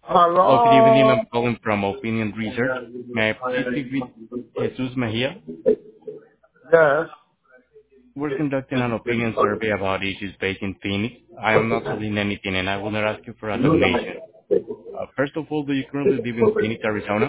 Hello, good evening. I'm Hello. calling from Opinion Research. May I please speak with Jesus Mejia? Yes. We're conducting an opinion survey about issues based in Phoenix. I am not selling anything, and I will not ask you for a donation. First of all, do you currently live in Phoenix, Arizona?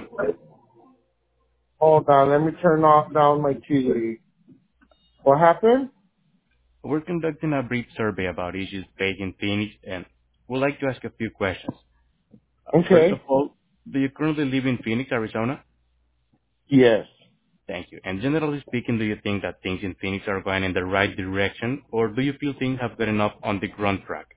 Hold on. Let me turn off down my TV. What happened? We're conducting a brief survey about issues based in Phoenix, and would like to ask a few questions. First of Okay. all, do you currently live in Phoenix, Arizona? Yes. Thank you. And generally speaking, do you think that things in Phoenix are going in the right direction, or do you feel things have gotten off on the wrong track?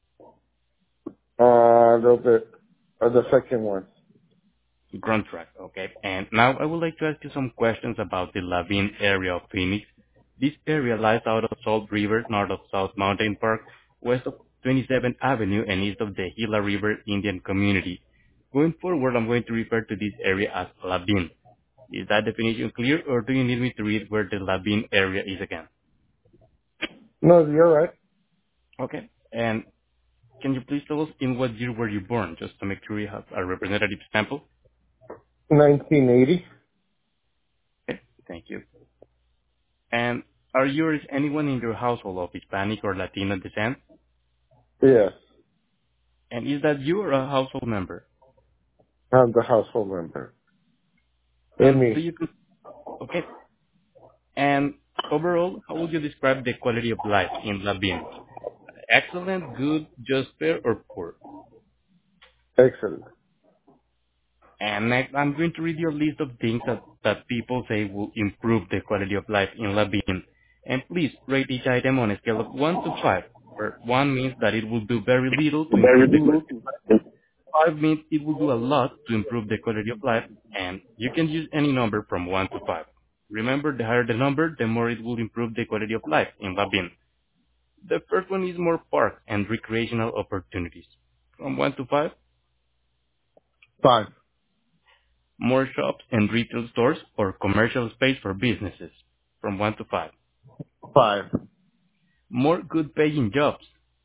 A little bit. The second one. Grand Track. Okay. And now I would like to ask you some questions about the Lavin area of Phoenix. This area lies out of Salt River, north of South Mountain Park, west of 27th Avenue, and east of the Gila River Indian Community. Going forward, I'm going to refer to this area as Lavin. Is that definition clear, or do you need me to read where the Lavin area is again? No, you're right. Okay. And can you please tell us in what year were you born, just to make sure you have a representative sample? 1980. Okay. Thank you. And are you or is anyone in your household of Hispanic or Latino descent? Yes. And is that you or a household member? I'm the household member. And And do me. you, okay. And overall, how would you describe the quality of life in Labin? Excellent, good, just fair, or poor? Excellent. And next, I'm going to read you a list of things that people say will improve the quality of life in Labin. And please rate each item on a scale of 1 to 5, where 1 means that it will do very little to Very improve the little. quality. 5 means it will do a lot to improve the quality of life, and you can use any number from 1 to 5. Remember, the higher the number, the more it will improve the quality of life in Labin. The first one is more park and recreational opportunities. From 1 to 5, 5. more shops and retail stores or commercial space for businesses. From 1 to 5. 5. More good paying jobs.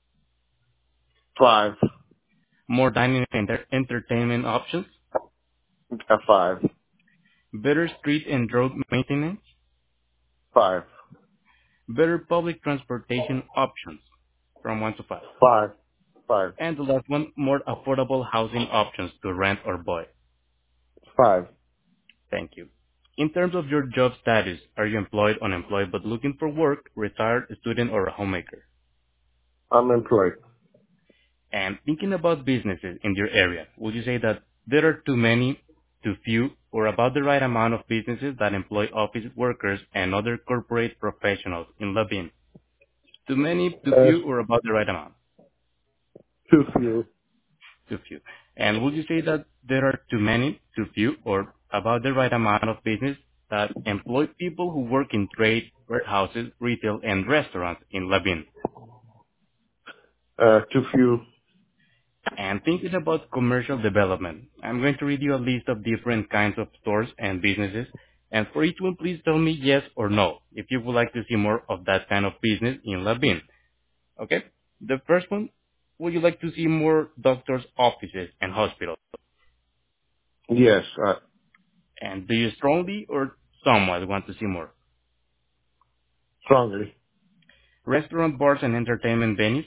5. More dining and entertainment options. A 5. Better street and road maintenance. 5. Better public transportation options. From 1 to 5. 5. 5. And the last one, more affordable housing options to rent or buy. 5. Thank you. In terms of your job status, are you employed, unemployed, but looking for work, retired, a student, or a homemaker? I'm employed. And thinking about businesses in your area, would you say that there are too many, too few, or about the right amount of businesses that employ office workers and other corporate professionals in Labin? Too many, too Uh, few, or about the right amount? too few. Too few. And would you say that there are too many, too few, or about the right amount of business that employ people who work in trade, warehouses, retail, and restaurants in Labin? Too few. And thinking about commercial development, I'm going to read you a list of different kinds of stores and businesses, and for each one, please tell me yes or no if you would like to see more of that kind of business in Labin. Okay? The first one, would you like to see more doctors' offices and hospitals? Yes. And do you strongly or somewhat want to see more? Strongly. Restaurant, bars, and entertainment venues?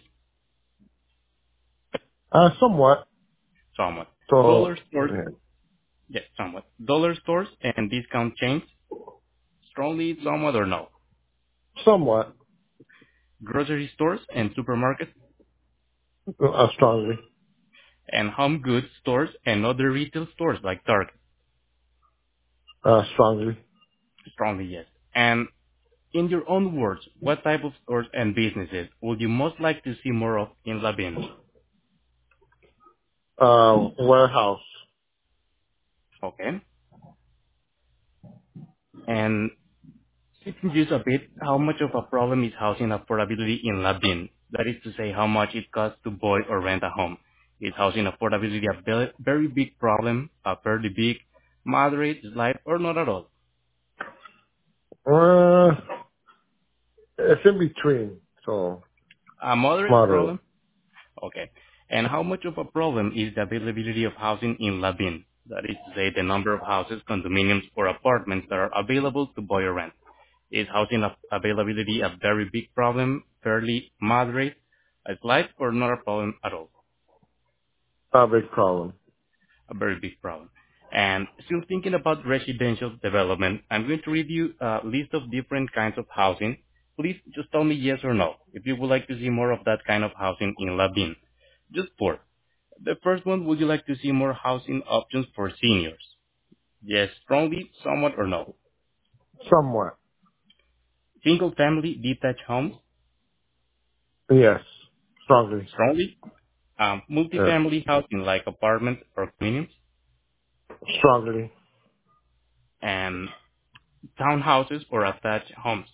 Somewhat. Somewhat. So, Dollar stores? yeah. Yes, somewhat. Dollar stores and discount chains? Strongly, somewhat, or no? Somewhat. Grocery stores and supermarkets? Strongly. And home goods stores and other retail stores like Target? Strongly. Strongly, yes. And in your own words, what type of stores and businesses would you most like to see more of in Labin? Warehouse. Okay. And switching gears a bit, how much of a problem is housing affordability in Labin? That is to say, how much it costs to buy or rent a home. Is housing affordability a very big problem, a fairly big, moderate, slight, or not at all? Uh, it's in between. So, A moderate moderate. problem? Okay. And how much of a problem is the availability of housing in Labin? That is to say, the number of houses, condominiums, or apartments that are available to buy or rent. Is housing availability a very big problem, fairly moderate, a slight, or not a problem at all? A big problem. A very big problem. And still thinking about residential development, I'm going to read you a list of different kinds of housing. Please just tell me yes or no if you would like to see more of that kind of housing in Labin. Just four. The first one, would you like to see more housing options for seniors? Yes, strongly, somewhat, or no? Somewhat. Single family detached homes? Yes. Strongly. Strongly. Yes. Multifamily housing like apartments or condominiums? Strongly. And townhouses or attached homes?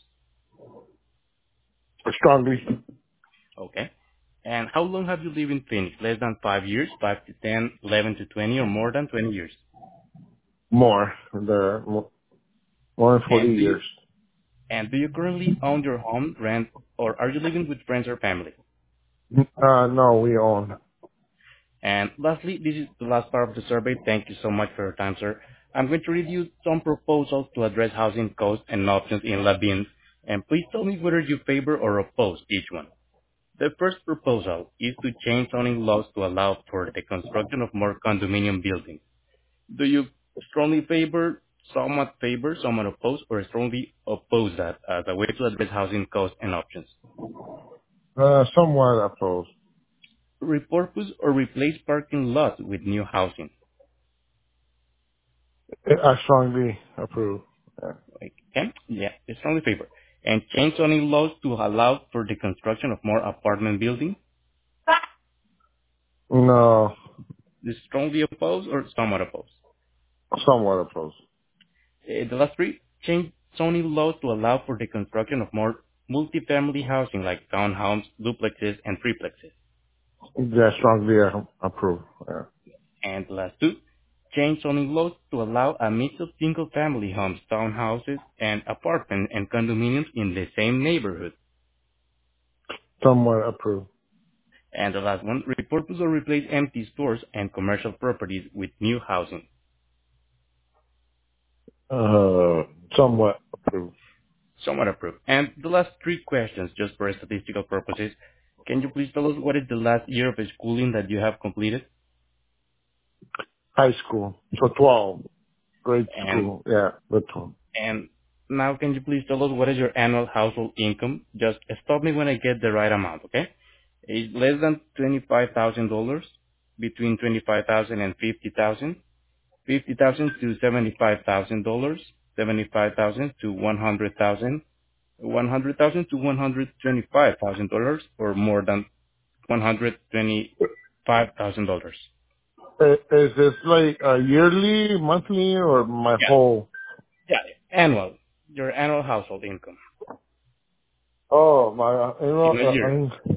Strongly. Okay. And how long have you lived in Phoenix? Less than 5 years, 5 to 10, 11 to 20, or more than 20 years? More. More than 40 And do you years. and do you currently own your home, rent, or are you living with friends or family? No, we own. And lastly, this is the last part of the survey. Thank you so much for your time, sir. I'm going to read you some proposals to address housing costs and options in Labin, and please tell me whether you favor or oppose each one. The first proposal is to change zoning laws to allow for the construction of more condominium buildings. Do you strongly somewhat oppose, or strongly oppose that as a way to address housing costs and options? Somewhat opposed. Repurpose or replace parking lots with new housing. I strongly approve. Yeah. Okay? Yeah, I strongly favor. And change zoning laws to allow for the construction of more apartment buildings. No, Is strongly oppose or somewhat oppose? somewhat opposed. The last three, change zoning laws to allow for the construction of more multifamily housing like townhomes, duplexes, and triplexes. Yeah, strongly approve. Yeah. And the last two, change zoning laws to allow a mix of single-family homes, townhouses, and apartments and condominiums in the same neighborhood. Somewhat approve. And the last one, repurpose or replace empty stores and commercial properties with new housing. Somewhat approve. Somewhat approved. And the last three questions, just for statistical purposes. Can you please tell us what is the last year of schooling that you have completed? High school. So 12. Grade And school. Yeah, the 12. and now can you please tell us what is your annual household income? Just stop me when I get the right amount, okay? Is less than $25,000, between 25,000 and 50,000, 50,000 to $75,000, 75,000 to 100,000, 100,000 to $125,000, or more than $125,000. Is this like a yearly, monthly, or my Yeah, whole? yeah, annual, your annual household income Oh, my, in a year,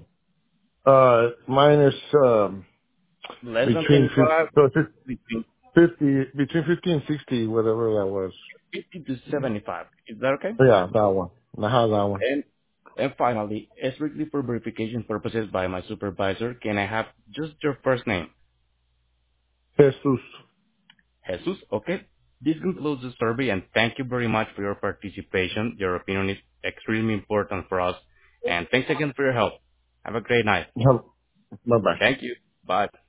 mine is, less than between 25, 50, between 50 and 60, whatever that was. 50 to 75. Is that okay? Yeah, that one. I have that one. And and finally, strictly for verification purposes by my supervisor, can I have just your first name? Jesus. Jesus, okay? This concludes the survey, and thank you very much for your participation. Your opinion is extremely important for us, and thanks again for your help. Have a great night. Bye bye. Thank you. Bye.